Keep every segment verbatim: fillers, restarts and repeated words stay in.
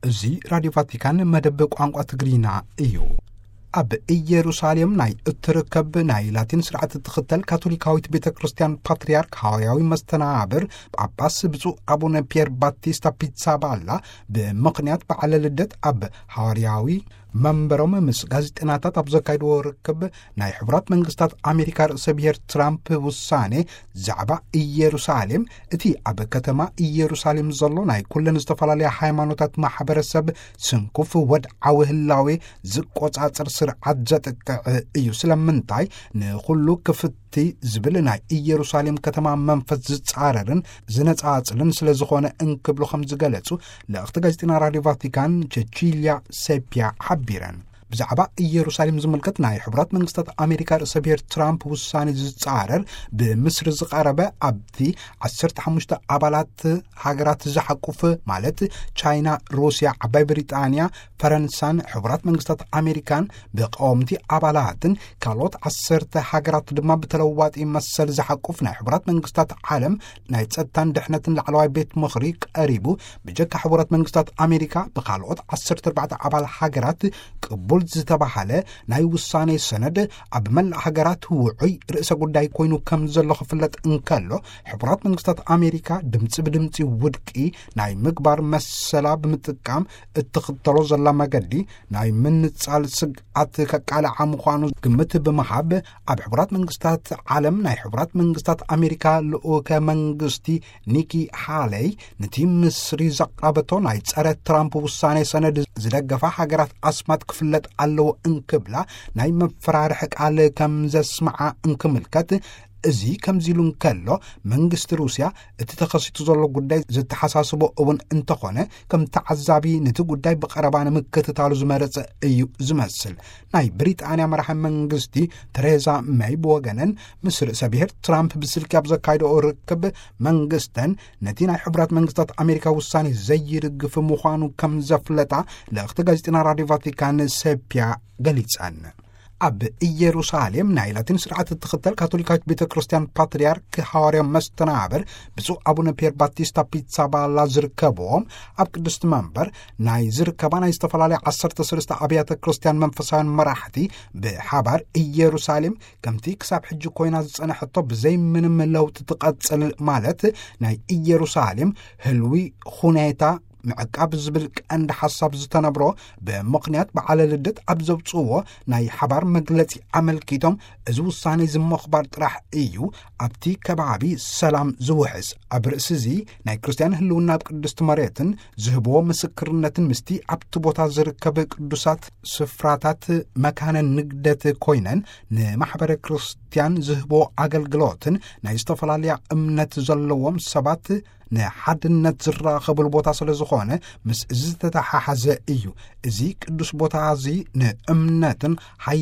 እዚ ራዲዮ ቫቲካን መደብ ቋንቋ ትግሪና እዩ። ኣብ ኢየሩሳሌም ናይ እትርከብ ናይ ላቲን ስርዓት እትኽተል ካቶሊካዊት ቤተ ክርስቲያን ፓትርያርክ ሐዋርያዊ መስተናብር ጳጳስ ብፁዕ አቡነ ፒየር ባቲስታ ፒትሳባላ ብምኽንያት በዓለ ልደት ኣብ ሐዋርያዊ መንበሮም ምስ ጋዜጠኛታት ኣብ ዘካይድዎ ርክብ ናይ ሕቡራት መንግስታት ኣሜሪካ ርእሰ ብሔር ትራምፕ ውሳኔ ዛዕባ ኢየሩሳሌም እቲ ኣብ ከተማ ኢየሩሳሌም ዘሎ ናይ ኩለን ዝተፈላለያ ሃይማኖታት ማሕበረሰብ ስንኩፍ ወድዓዊ ህላዌ ዝቆጻጽር ስርዓት ዘጥቅዕ እዩ። ስለምንታይ ንኹሉ ክፍቲ ዝብል ናይ ኢየሩሳሌም ከተማ መንፈስ ዝጻረርን ዝነጻጽልን ስለ ዝኾነ እንክብሎ ከም ዝገለጹ ለእኽቲ ጋዜጠኛ ራዲዮ ቫቲካን ቼቺልያ ሴፒያ ሓቢረን። ብዛዕባ ኢየሩሳሌም ዝምልከት ናይ ሕቡራት መንግስታት ኣሜሪካ ርእሰ ብሔር ትራምፕ ውሳኔ ዝጻረር ብምስሪ ዝቐረበ ኣብቲ ዓሰርተ ሓሙሽተ ኣባላት ሃገራት ዝሓቁፍ ማለት ቻይና፣ ሩስያ፣ ዓባይ ብሪጣንያ፣ ፈረንሳን ሕቡራት መንግስታት ኣሜሪካን ብቀወምቲ ኣባላትን ካልኦት ዓሰርተ ሃገራት ድማ ብተለዋጢ መሰል ዝሓቁፍ ናይ ሕቡራት መንግስታት ዓለም ናይ ጸጥታን ድሕነትን ላዕለዋይ ቤት ምኽሪ ቀሪቡ ብጀካ ሕቡራት መንግስታት ኣሜሪካ ብካልኦት ዓሰርተ ኣርባዕተ ኣባል ሃገራት ቅቡል ዝተባሃለ ናይ ውሳኔ ሰነድ ኣብ መላእ ሃገራት ውዑይ ርእሰ ጉዳይ ኮይኑ ከም ዘሎ ክፍለጥ እንከሎ ሕቡራት መንግስታት ኣሜሪካ ድምፂ ብድምፂ ውድቂ ናይ ምግባር መሰላ ብምጥቃም እትኽተሎ ዘላ መገዲ ናይ ምንጻል ስግኣት ከቃልዓ ምዃኑ ግምት ብምሃብ ኣብ ሕቡራት መንግስታት ዓለም ናይ ሕቡራት መንግስታት ኣሜሪካ ልኡከ መንግስቲ ኒኪ ሃሌይ ነቲ ምስሪ ዘቕረበቶ ናይ ጸረ ትራምፕ ውሳኔ ሰነድ ዝደገፋ ሃገራት ኣስማት ክፍለጥ ኣለዎ እንክብላ ናይ መፈራርሒ ቃል ከም ዘስማዓ እንክምልከት እዚ ከምዚሉ እንከሎ መንግስቲ ሩስያ እቲ ተኸሲቱ ዘሎ ጉዳይ ዝተሓሳስቦ እውን እንተኾነ ከም ተዓዛቢ ነቲ ጉዳይ ብቐረባ ንምክትታሉ ዝመረፀ እዩ ዝመስል። ናይ ብሪጣንያ መራሒ መንግስቲ ተሬዛ ሜይ ብወገነን ምስ ርእሰ ብሔር ትራምፕ ብስልኪ ኣብ ዘካይድኦ ርክብ መንግስተን ነቲ ናይ ሕቡራት መንግስታት ኣሜሪካ ውሳኔ ዘይድግፍ ምዃኑ ከም ዘፍለጣ ለእኽቲ ጋዜጠኛ ራዲዮ ቫቲካን ሴፒያ ገሊጸን። ኣብ ኢየሩሳሌም ናይ ላቲን ስርዓት እትኽተል ካቶሊካዊት ቤተ ክርስቲያን ፓትርያርክ ሐዋርያ መስተናብር ብፁዕ አቡነ ፒየር ባቲስታ ፒትሳባላ ዝርከብዎም ኣብ ቅድስቲ መንበር ናይ ዝርከባ ናይ ዝተፈላለዩ ዓሰርተ ሰለስተ ኣብያተ ክርስቲያን መንፈሳውያን መራሕቲ ብሓባር ኢየሩሳሌም ከምቲ ክሳብ ሕጂ ኮይና ዝጸንሐቶ ብዘይ ምንም ለውጢ ትቐጽል ማለት ናይ ኢየሩሳሌም ህልዊ ሁኔታ ምዕቃብ ዝብል ቀንዲ ሓሳብ ዝተነብሮ ብምኽንያት በዓለ ልደት ኣብ ዘብጽዎ ናይ ሓባር መግለጺ ኣመልኪቶም እዚ ውሳኔ ዝምኽባር ጥራሕ እዩ ኣብቲ ከባቢ ሰላም ዝውሕስ ኣብ ርእሲ እዚ ናይ ክርስቲያን ህልውና ኣብ ቅድስቲ መሬትን ዝህብዎ ምስክርነትን ምስቲ ኣብቲ ቦታ ዝርከብ ቅዱሳት ስፍራታት መካነ ንግደት ኮይነን ንማሕበረ ክርስቲያን ዝህቦ ኣገልግሎትን ናይ ዝተፈላለያ እምነት ዘለዎም ሰባት ንሓድነት ዝራኸብሉ ቦታ ስለ ዝኾነ ምስ እዚ ዝተተሓሓዘ እዩ። እዚ ቅዱስ ቦታ እዚ ንእምነትን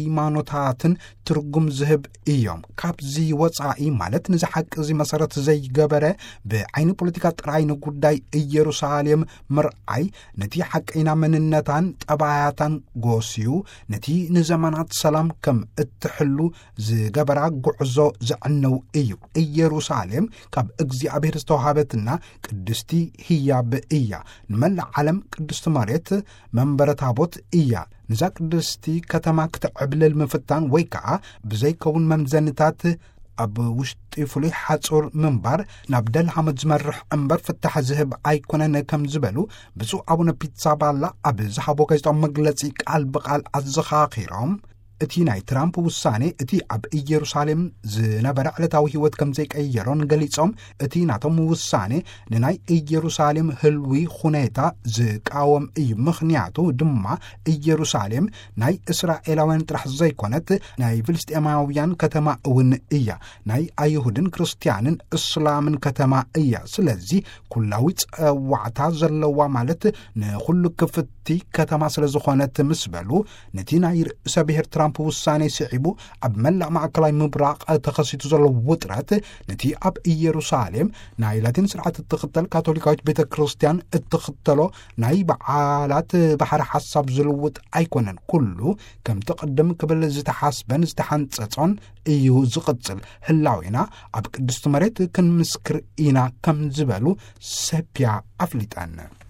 ሃይማኖታትን ትርጉም ዝህብ እዮም። ካብዚ ወፃኢ ማለት ንዝሓቂ እዚ መሰረት ዘይገበረ ብዓይኒ ፖለቲካ ጥራይ ንጉዳይ ኢየሩሳሌም ምርኣይ ነቲ ሓቀኛ መንነታን ጠባያታን ጎስዩ ነቲ ንዘመናት ሰላም ከም እትሕሉ ዝገበራ ጉዕዞ ዘዕነው እዩ። ኢየሩሳሌም ካብ እግዚኣብሔር ዝተዋሃበትና ቅድስቲ ህያብ እያ። ንመላእ ዓለም ቅድስቲ መሬት መንበረ ታቦት እያ። ንዛ ቅድስቲ ከተማ ክትዕብልል ምፍታን ወይ ከዓ ብዘይከውን መምዘንታት ኣብ ውሽጢ ፍሉይ ሓጹር ምንባር ናብ ደል ሓመድ ዝመርሕ እምበር ፍታሕ ዝህብ ኣይኮነን ከም ዝበሉ ብፁዕ አቡነ ፒትሳባላ ኣብ ዝሃቦ ጋዜጣዊ መግለጺ ቃል ብቃል ኣዘኻኺሮም እቲ ናይ ትራምፕ ውሳኔ እቲ ኣብ ኢየሩሳሌም ዝነበረ ዕለታዊ ህይወት ከም ዘይቀየሮን ገሊጾም እቲ ናቶም ውሳኔ ንናይ ኢየሩሳሌም ህልዊ ሁኔታ ዝቃወም እዩ። ምኽንያቱ ድማ ኢየሩሳሌም ናይ እስራኤላውያን ጥራሕ ዘይኮነት ናይ ፍልስጤማውያን ከተማ እውን እያ። ናይ ኣይሁድን ክርስቲያንን እስላምን ከተማ እያ። ስለዚ ኩላዊ ጸዋዕታ ዘለዋ ማለት ንኹሉ ክፍቲ ከተማ ስለ ዝኾነት ምስ በሉ ነቲ ናይ ርእሰ ብሔር ትራምፕ ውሳኔ ስዒቡ ኣብ መላእ ማዕከላዊ ምብራቕ ተኸሲቱ ዘሎ ውጥረት ነቲ ኣብ ኢየሩሳሌም ናይ ላቲን ስርዓት እትኽተል ካቶሊካዊት ቤተ ክርስቲያን እትኽተሎ ናይ በዓላት ባሕሪ ሓሳብ ዝልውጥ ኣይኮነን። ኩሉ ከም ትቕድም ክብል ዝተሓስበን ዝተሓንጸጾን እዩ ዝቕጽል። ህላዊና ኣብ ቅድስቲ መሬት ክንምስክር ኢና ከም ዝበሉ ሴፒያ ኣፍሊጠን።